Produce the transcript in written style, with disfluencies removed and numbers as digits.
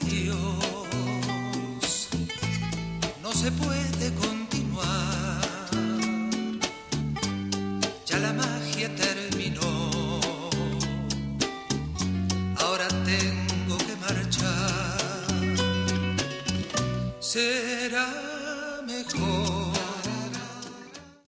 adiós no se puede continuar, ya la magia terminó, ahora tengo que marchar, será mejor